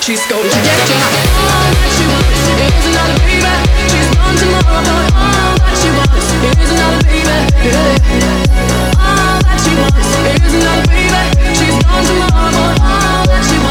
she's go to get you. All that she wants is another baby. She's gone tomorrow, but all that she wants is another baby. Yeah. All that she wants is another baby. She's gone tomorrow, but all that she wants